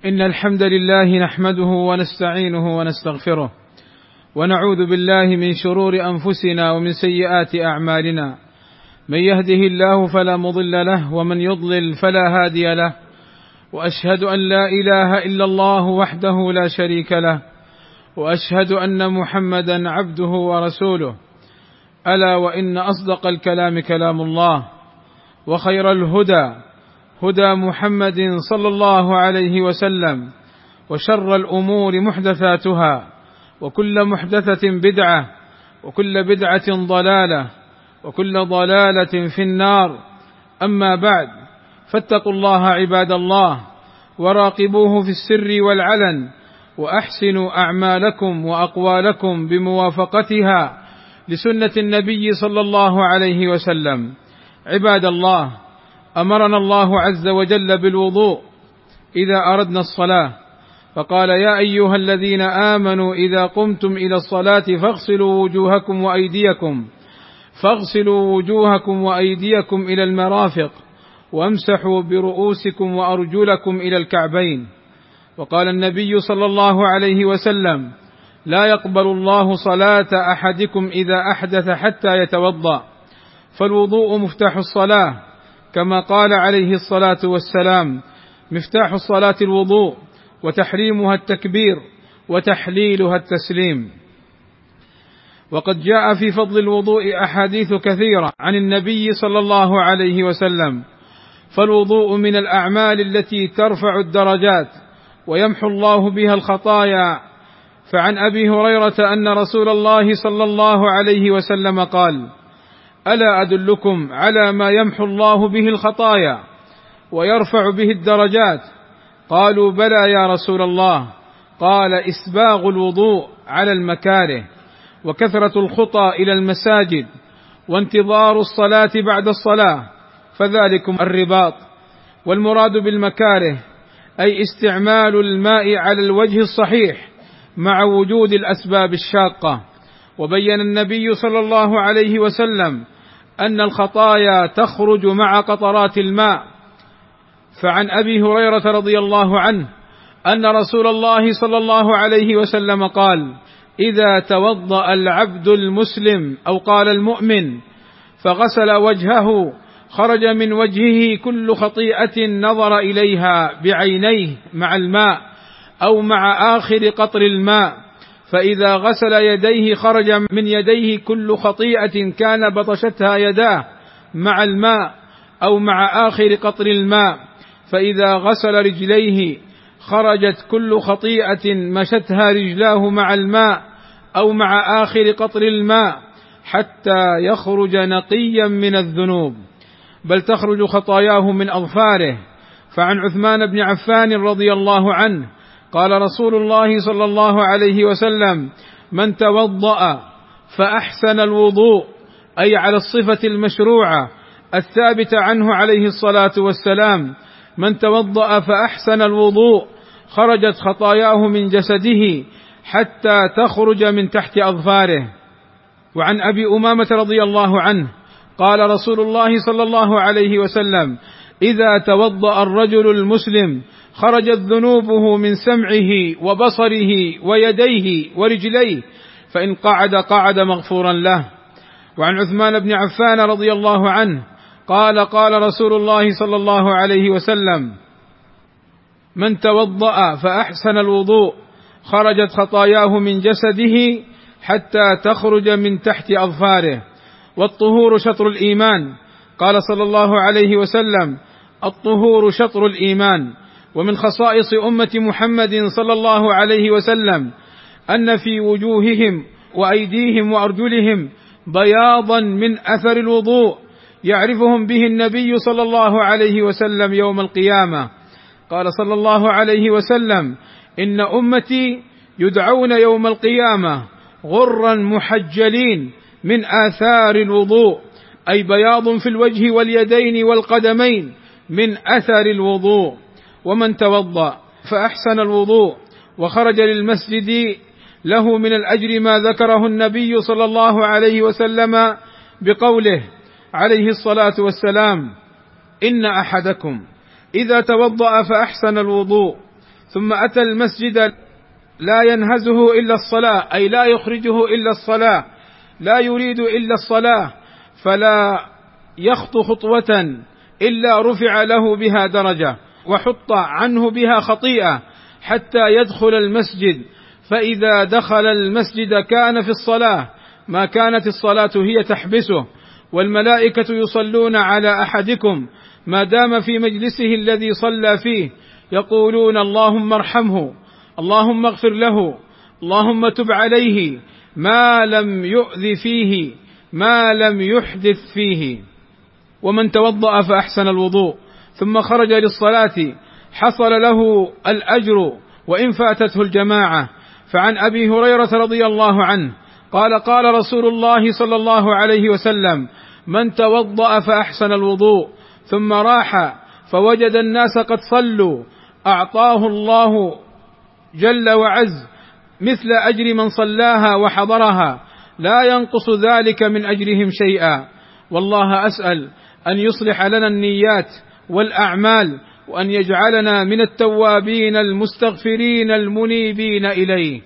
إن الحمد لله نحمده ونستعينه ونستغفره، ونعوذ بالله من شرور أنفسنا ومن سيئات أعمالنا. من يهده الله فلا مضل له، ومن يضلل فلا هادي له، وأشهد أن لا إله إلا الله وحده لا شريك له، وأشهد أن محمدا عبده ورسوله. ألا وإن أصدق الكلام كلام الله، وخير الهدى هدى محمد صلى الله عليه وسلم، وشر الأمور محدثاتها، وكل محدثة بدعة، وكل بدعة ضلالة، وكل ضلالة في النار. أما بعد، فاتقوا الله عباد الله، وراقبوه في السر والعلن، وأحسنوا أعمالكم وأقوالكم بموافقتها لسنة النبي صلى الله عليه وسلم. عباد الله، أمرنا الله عز وجل بالوضوء إذا أردنا الصلاة، فقال: يا أيها الذين آمنوا إذا قمتم إلى الصلاة فاغسلوا وجوهكم وأيديكم إلى المرافق، وامسحوا برؤوسكم وأرجلكم إلى الكعبين. وقال النبي صلى الله عليه وسلم: لا يقبل الله صلاة أحدكم إذا أحدث حتى يتوضأ. فالوضوء مفتاح الصلاة، كما قال عليه الصلاة والسلام: مفتاح الصلاة الوضوء، وتحريمها التكبير، وتحليلها التسليم. وقد جاء في فضل الوضوء أحاديث كثيرة عن النبي صلى الله عليه وسلم. فالوضوء من الأعمال التي ترفع الدرجات ويمحو الله بها الخطايا. فعن أبي هريرة أن رسول الله صلى الله عليه وسلم قال: ألا أدلكم على ما يمحو الله به الخطايا ويرفع به الدرجات؟ قالوا: بلى يا رسول الله. قال: إسباغ الوضوء على المكاره، وكثرة الخطى إلى المساجد، وانتظار الصلاة بعد الصلاة، فذلكم الرباط. والمراد بالمكاره أي استعمال الماء على الوجه الصحيح مع وجود الأسباب الشاقة. وبين النبي صلى الله عليه وسلم أن الخطايا تخرج مع قطرات الماء. فعن أبي هريرة رضي الله عنه أن رسول الله صلى الله عليه وسلم قال: إذا توضأ العبد المسلم أو قال المؤمن فغسل وجهه، خرج من وجهه كل خطيئة نظر إليها بعينيه مع الماء أو مع آخر قطر الماء. فإذا غسل يديه، خرج من يديه كل خطيئة كان بطشتها يداه مع الماء أو مع آخر قطر الماء. فإذا غسل رجليه، خرجت كل خطيئة مشتها رجلاه مع الماء أو مع آخر قطر الماء، حتى يخرج نقيا من الذنوب، بل تخرج خطاياه من أظفاره. فعن عثمان بن عفان رضي الله عنه قال رسول الله صلى الله عليه وسلم: من توضأ فأحسن الوضوء، أي على الصفة المشروعة الثابتة عنه عليه الصلاة والسلام: من توضأ فأحسن الوضوء، خرجت خطاياه من جسده حتى تخرج من تحت أظفاره. وعن أبي أمامة رضي الله عنه قال رسول الله صلى الله عليه وسلم: إذا توضأ الرجل المسلم، خرجت ذنوبه من سمعه وبصره ويديه ورجليه، فإن قعد مغفورا له. وعن عثمان بن عفان رضي الله عنه قال رسول الله صلى الله عليه وسلم: من توضأ فأحسن الوضوء، خرجت خطاياه من جسده حتى تخرج من تحت أظفاره. والطهور شطر الإيمان، قال صلى الله عليه وسلم: الطهور شطر الإيمان. ومن خصائص أمة محمد صلى الله عليه وسلم أن في وجوههم وأيديهم وأرجلهم بياضا من أثر الوضوء يعرفهم به النبي صلى الله عليه وسلم يوم القيامة. قال صلى الله عليه وسلم: إن أمتي يدعون يوم القيامة غرا محجلين من آثار الوضوء، أي بياض في الوجه واليدين والقدمين من أثر الوضوء. ومن توضأ فأحسن الوضوء وخرج للمسجد، له من الأجر ما ذكره النبي صلى الله عليه وسلم بقوله عليه الصلاة والسلام: إن أحدكم إذا توضأ فأحسن الوضوء ثم أتى المسجد لا ينهزه إلا الصلاة، أي لا يخرجه إلا الصلاة، لا يريد إلا الصلاة، فلا يخطو خطوة إلا رفع له بها درجة وحط عنه بها خطيئة حتى يدخل المسجد، فإذا دخل المسجد كان في الصلاة ما كانت الصلاة هي تحبسه، والملائكة يصلون على أحدكم ما دام في مجلسه الذي صلى فيه، يقولون اللهم ارحمه، اللهم اغفر له، اللهم تب عليه، ما لم يؤذ فيه، ما لم يحدث فيه. ومن توضأ فأحسن الوضوء ثم خرج للصلاة حصل له الأجر وإن فاتته الجماعة. فعن أبي هريرة رضي الله عنه قال قال رسول الله صلى الله عليه وسلم: من توضأ فأحسن الوضوء ثم راح فوجد الناس قد صلوا أعطاه الله جل وعز مثل أجر من صلاها وحضرها، لا ينقص ذلك من أجرهم شيئا. والله أسأل أن يصلح لنا النيات والأعمال، وأن يجعلنا من التوابين المستغفرين المنيبين إليه.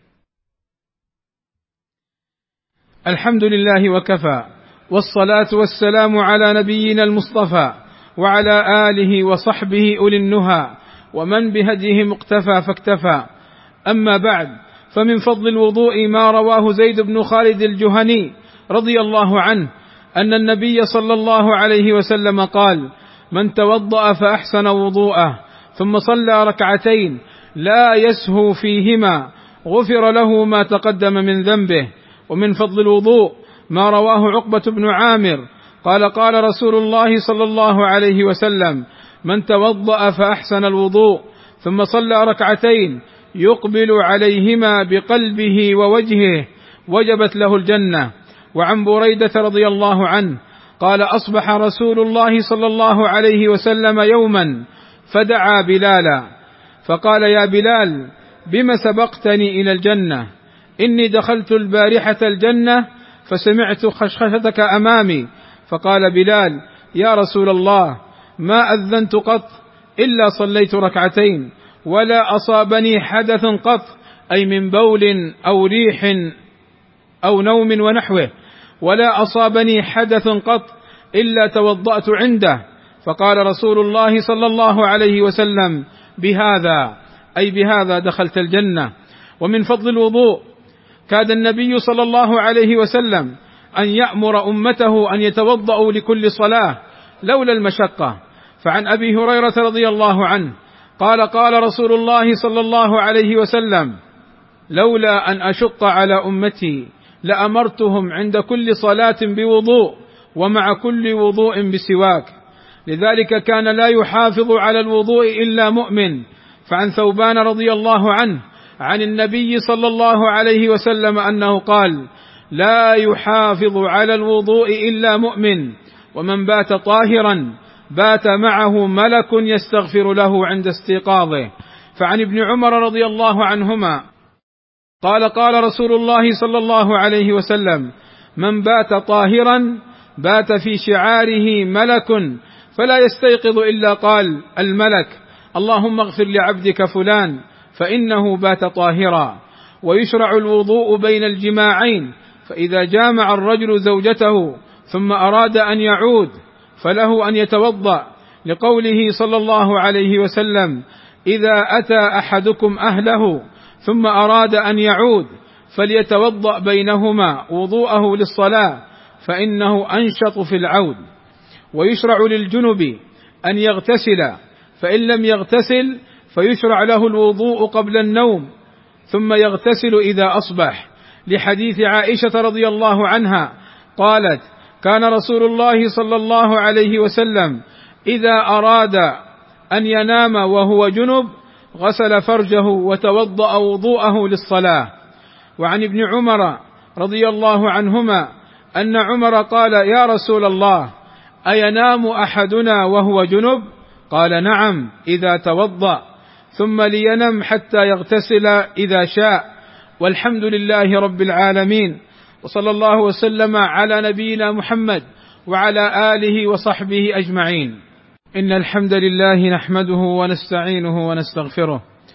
الحمد لله وكفى، والصلاة والسلام على نبينا المصطفى وعلى آله وصحبه أولي النهى ومن بهديهم اقتفى فاكتفى. أما بعد، فمن فضل الوضوء ما رواه زيد بن خالد الجهني رضي الله عنه أن النبي صلى الله عليه وسلم قال: من توضأ فأحسن وضوءه ثم صلى ركعتين لا يسهو فيهما غفر له ما تقدم من ذنبه. ومن فضل الوضوء ما رواه عقبة بن عامر قال قال رسول الله صلى الله عليه وسلم: من توضأ فأحسن الوضوء ثم صلى ركعتين يقبل عليهما بقلبه ووجهه وجبت له الجنة. وعن بريدة رضي الله عنه قال: أصبح رسول الله صلى الله عليه وسلم يوما فدعا بلالا فقال: يا بلال، بم سبقتني إلى الجنة؟ إني دخلت البارحة الجنة فسمعت خشخشتك أمامي. فقال بلال: يا رسول الله، ما أذنت قط إلا صليت ركعتين، ولا أصابني حدث قط، أي من بول أو ريح أو نوم ونحوه، ولا أصابني حدث قط إلا توضأت عنده. فقال رسول الله صلى الله عليه وسلم: بهذا، أي بهذا دخلت الجنة. ومن فضل الوضوء كاد النبي صلى الله عليه وسلم أن يأمر أمته أن يتوضأوا لكل صلاة لولا المشقة. فعن أبي هريرة رضي الله عنه قال قال رسول الله صلى الله عليه وسلم: لولا أن أشق على أمتي لأمرتهم عند كل صلاة بوضوء، ومع كل وضوء بسواك. لذلك كان لا يحافظ على الوضوء إلا مؤمن. فعن ثوبان رضي الله عنه عن النبي صلى الله عليه وسلم أنه قال: لا يحافظ على الوضوء إلا مؤمن، ومن بات طاهرا بات معه ملك يستغفر له عند استيقاظه. فعن ابن عمر رضي الله عنهما قال قال رسول الله صلى الله عليه وسلم: من بات طاهرا بات في شعاره ملك فلا يستيقظ إلا قال الملك: اللهم اغفر لعبدك فلان فإنه بات طاهرا. ويشرع الوضوء بين الجماعين، فإذا جامع الرجل زوجته ثم أراد أن يعود فله أن يتوضأ، لقوله صلى الله عليه وسلم: إذا أتى أحدكم أهله ثم أراد أن يعود فليتوضأ بينهما وضوءه للصلاة فإنه أنشط في العود. ويشرع للجنب أن يغتسل، فإن لم يغتسل فيشرع له الوضوء قبل النوم ثم يغتسل إذا أصبح، لحديث عائشة رضي الله عنها قالت: كان رسول الله صلى الله عليه وسلم إذا أراد أن ينام وهو جنب غسل فرجه وتوضأ وضوءه للصلاة. وعن ابن عمر رضي الله عنهما أن عمر قال: يا رسول الله، أينام أحدنا وهو جنب؟ قال: نعم، إذا توضأ، ثم لينم حتى يغتسل إذا شاء. والحمد لله رب العالمين، وصلى الله وسلم على نبينا محمد وعلى آله وصحبه أجمعين. إن الحمد لله نحمده ونستعينه ونستغفره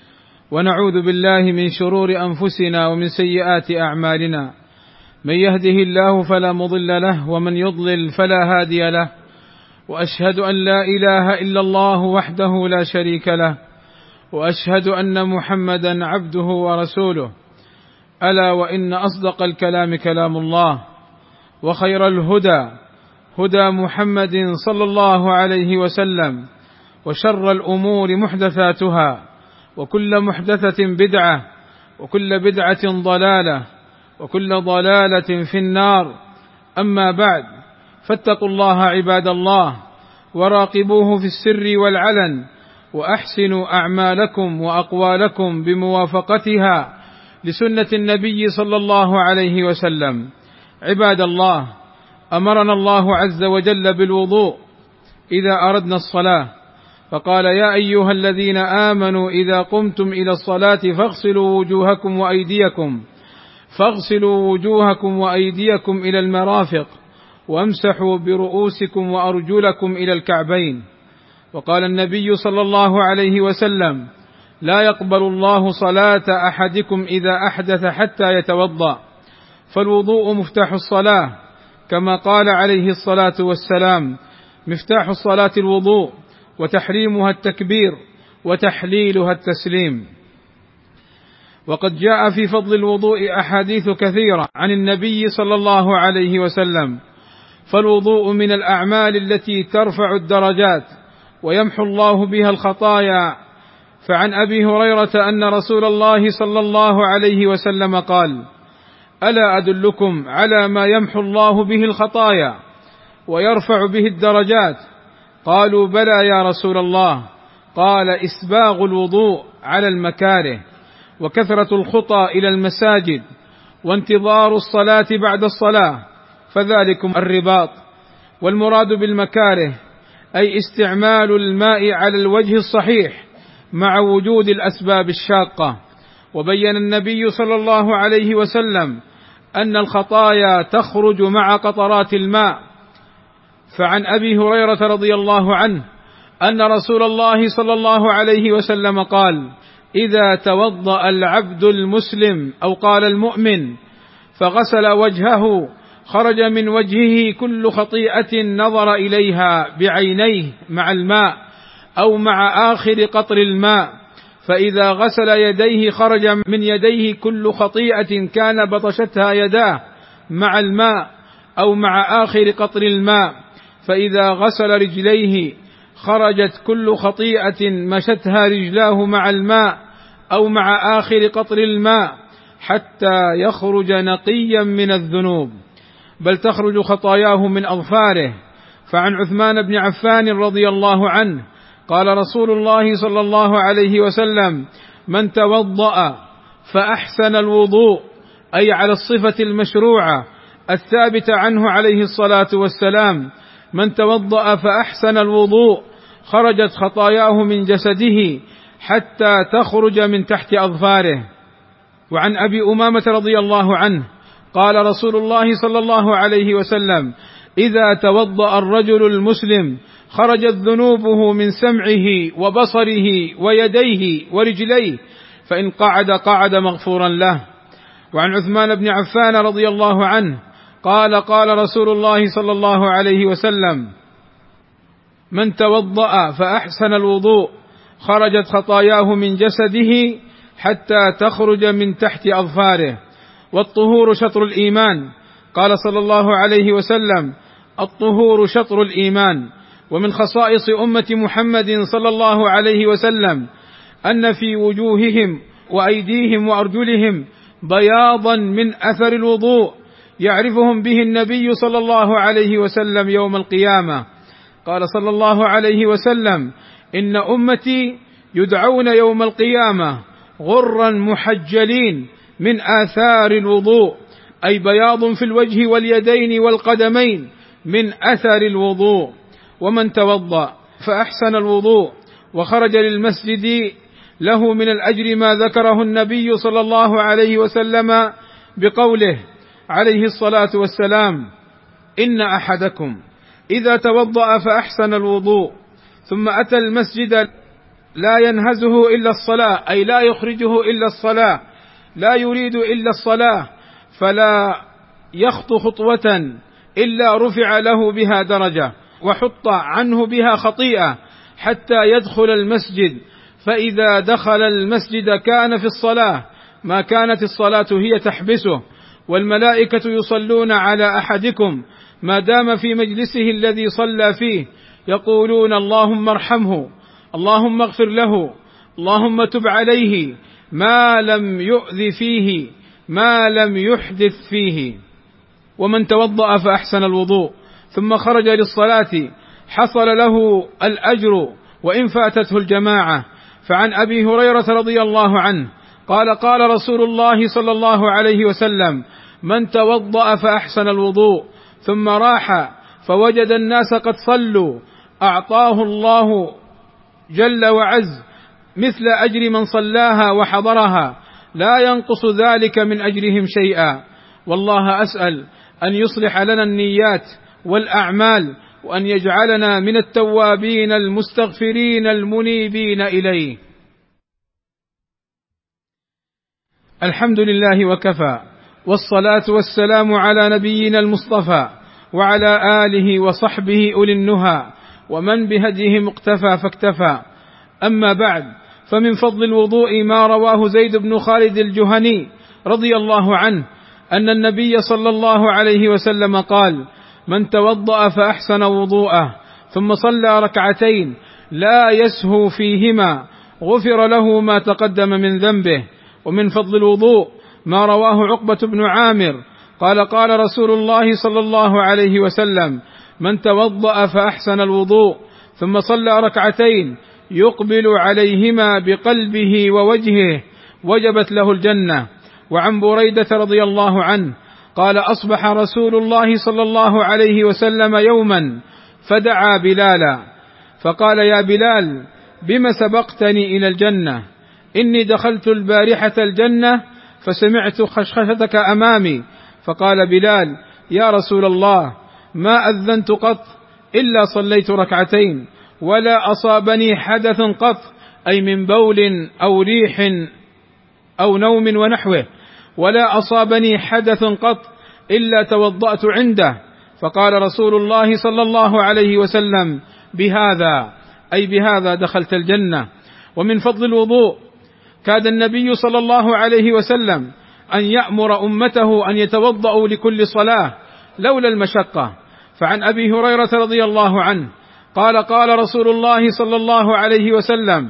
ونعوذ بالله من شرور أنفسنا ومن سيئات أعمالنا، من يهده الله فلا مضل له ومن يضلل فلا هادي له، وأشهد أن لا إله إلا الله وحده لا شريك له، وأشهد أن محمدا عبده ورسوله. ألا وإن أصدق الكلام كلام الله، وخير الهدى هدى محمد صلى الله عليه وسلم، وشر الأمور محدثاتها، وكل محدثة بدعة، وكل بدعة ضلالة، وكل ضلالة في النار. أما بعد، فاتقوا الله عباد الله، وراقبوه في السر والعلن، وأحسنوا أعمالكم وأقوالكم بموافقتها لسنة النبي صلى الله عليه وسلم. عباد الله، أمرنا الله عز وجل بالوضوء إذا أردنا الصلاة، فقال: يا أيها الذين آمنوا إذا قمتم إلى الصلاة فاغسلوا وجوهكم وأيديكم إلى المرافق، وامسحوا برؤوسكم وأرجلكم إلى الكعبين. وقال النبي صلى الله عليه وسلم: لا يقبل الله صلاة أحدكم إذا أحدث حتى يتوضأ. فالوضوء مفتاح الصلاة، كما قال عليه الصلاة والسلام: مفتاح الصلاة الوضوء، وتحريمها التكبير، وتحليلها التسليم. وقد جاء في فضل الوضوء أحاديث كثيرة عن النبي صلى الله عليه وسلم، فالوضوء من الأعمال التي ترفع الدرجات ويمحو الله بها الخطايا. فعن أبي هريرة أن رسول الله صلى الله عليه وسلم قال: ألا أدلكم على ما يمحو الله به الخطايا ويرفع به الدرجات؟ قالوا: بلى يا رسول الله. قال: إسباغ الوضوء على المكاره، وكثرة الخطى إلى المساجد، وانتظار الصلاة بعد الصلاة، فذلكم الرباط. والمراد بالمكاره أي استعمال الماء على الوجه الصحيح مع وجود الأسباب الشاقة. وبين النبي صلى الله عليه وسلم أن الخطايا تخرج مع قطرات الماء. فعن أبي هريرة رضي الله عنه أن رسول الله صلى الله عليه وسلم قال: إذا توضأ العبد المسلم أو قال المؤمن فغسل وجهه، خرج من وجهه كل خطيئة نظر إليها بعينيه مع الماء أو مع آخر قطر الماء. فإذا غسل يديه، خرج من يديه كل خطيئة كان بطشتها يداه مع الماء أو مع آخر قطر الماء. فإذا غسل رجليه، خرجت كل خطيئة مشتها رجلاه مع الماء أو مع آخر قطر الماء، حتى يخرج نقيا من الذنوب، بل تخرج خطاياه من أظفاره. فعن عثمان بن عفان رضي الله عنه قال رسول الله صلى الله عليه وسلم: من توضأ فأحسن الوضوء، أي على الصفة المشروعة الثابتة عنه عليه الصلاة والسلام: من توضأ فأحسن الوضوء خرجت خطاياه من جسده حتى تخرج من تحت أظفاره. وعن أبي أمامة رضي الله عنه قال رسول الله صلى الله عليه وسلم: إذا توضأ الرجل المسلم خرجت ذنوبه من سمعه وبصره ويديه ورجليه، فإن قعد مغفورا له. وعن عثمان بن عفان رضي الله عنه قال: قال رسول الله صلى الله عليه وسلم: من توضأ فأحسن الوضوء خرجت خطاياه من جسده حتى تخرج من تحت أظفاره. والطهور شطر الإيمان، قال صلى الله عليه وسلم: الطهور شطر الإيمان. ومن خصائص أمة محمد صلى الله عليه وسلم أن في وجوههم وأيديهم وأرجلهم بياضا من أثر الوضوء يعرفهم به النبي صلى الله عليه وسلم يوم القيامة. قال صلى الله عليه وسلم: إن أمتي يدعون يوم القيامة غرا محجلين من آثار الوضوء، أي بياض في الوجه واليدين والقدمين من أثر الوضوء. ومن توضأ فأحسن الوضوء وخرج للمسجد له من الأجر ما ذكره النبي صلى الله عليه وسلم بقوله عليه الصلاة والسلام: إن أحدكم إذا توضأ فأحسن الوضوء ثم أتى المسجد لا ينهزه إلا الصلاة، أي لا يخرجه إلا الصلاة، لا يريد إلا الصلاة، فلا يخطو خطوة إلا رفع له بها درجة وحط عنه بها خطيئة حتى يدخل المسجد، فإذا دخل المسجد كان في الصلاة ما كانت الصلاة هي تحبسه، والملائكة يصلون على أحدكم ما دام في مجلسه الذي صلى فيه، يقولون اللهم ارحمه، اللهم اغفر له، اللهم تب عليه، ما لم يؤذ فيه، ما لم يحدث فيه. ومن توضأ فأحسن الوضوء ثم خرج للصلاة حصل له الأجر وإن فاتته الجماعة. فعن أبي هريرة رضي الله عنه قال قال رسول الله صلى الله عليه وسلم: من توضأ فأحسن الوضوء ثم راح فوجد الناس قد صلوا أعطاه الله جل وعز مثل أجر من صلاها وحضرها، لا ينقص ذلك من أجرهم شيئا. والله أسأل أن يصلح لنا النيات والأعمال، وأن يجعلنا من التوابين المستغفرين المنيبين إليه. الحمد لله وكفى، والصلاة والسلام على نبينا المصطفى وعلى آله وصحبه أولي النهى ومن بهديهم اقتفى فاكتفى. أما بعد، فمن فضل الوضوء ما رواه زيد بن خالد الجهني رضي الله عنه أن النبي صلى الله عليه وسلم قال: من توضأ فأحسن وضوءه ثم صلى ركعتين لا يسهو فيهما غفر له ما تقدم من ذنبه. ومن فضل الوضوء ما رواه عقبة بن عامر قال قال رسول الله صلى الله عليه وسلم: من توضأ فأحسن الوضوء ثم صلى ركعتين يقبل عليهما بقلبه ووجهه وجبت له الجنة. وعن بريدة رضي الله عنه قال: أصبح رسول الله صلى الله عليه وسلم يوما فدعا بلالا فقال: يا بلال، بم سبقتني إلى الجنة؟ إني دخلت البارحة الجنة فسمعت خشخشتك أمامي. فقال بلال: يا رسول الله، ما أذنت قط إلا صليت ركعتين، ولا أصابني حدث قط، أي من بول أو ريح أو نوم ونحوه، ولا أصابني حدث قط إلا توضأت عنده. فقال رسول الله صلى الله عليه وسلم: بهذا، أي بهذا دخلت الجنة. ومن فضل الوضوء كاد النبي صلى الله عليه وسلم أن يأمر أمته أن يتوضأوا لكل صلاة لولا المشقة. فعن أبي هريرة رضي الله عنه قال قال رسول الله صلى الله عليه وسلم: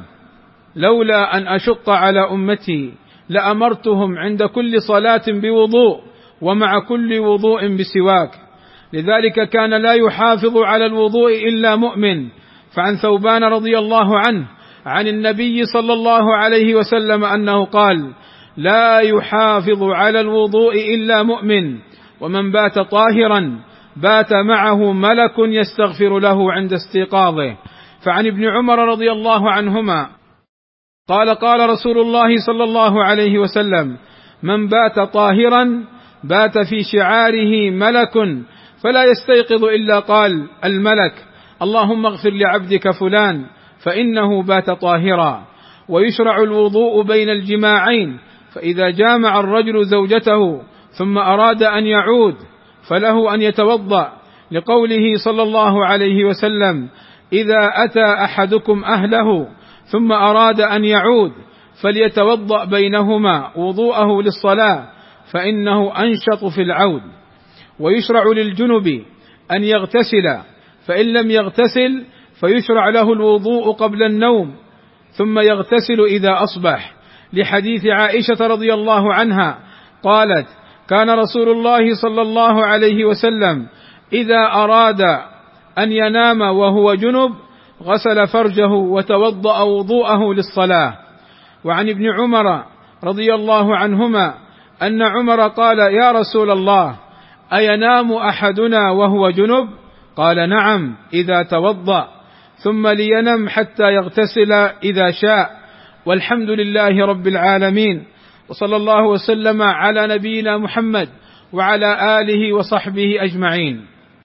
لولا أن أشق على أمتي لأمرتهم عند كل صلاة بوضوء، ومع كل وضوء بسواك. لذلك كان لا يحافظ على الوضوء إلا مؤمن. فعن ثوبان رضي الله عنه عن النبي صلى الله عليه وسلم أنه قال: لا يحافظ على الوضوء إلا مؤمن، ومن بات طاهرا بات معه ملك يستغفر له عند استيقاظه. فعن ابن عمر رضي الله عنهما قال قال رسول الله صلى الله عليه وسلم: من بات طاهرا بات في شعاره ملك فلا يستيقظ إلا قال الملك: اللهم اغفر لعبدك فلان فإنه بات طاهرا. ويشرع الوضوء بين الجماعين، فإذا جامع الرجل زوجته ثم أراد أن يعود فله أن يتوضأ، لقوله صلى الله عليه وسلم: إذا أتى أحدكم أهله ثم أراد أن يعود فليتوضأ بينهما وضوءه للصلاة فإنه أنشط في العود. ويشرع للجنب أن يغتسل، فإن لم يغتسل فيشرع له الوضوء قبل النوم ثم يغتسل إذا أصبح، لحديث عائشة رضي الله عنها قالت: كان رسول الله صلى الله عليه وسلم إذا أراد أن ينام وهو جنب غسل فرجه وتوضأ وضوءه للصلاة. وعن ابن عمر رضي الله عنهما أن عمر قال: يا رسول الله، أينام أحدنا وهو جنب؟ قال: نعم، إذا توضأ، ثم لينم حتى يغتسل إذا شاء. والحمد لله رب العالمين، وصلى الله وسلم على نبينا محمد وعلى آله وصحبه أجمعين.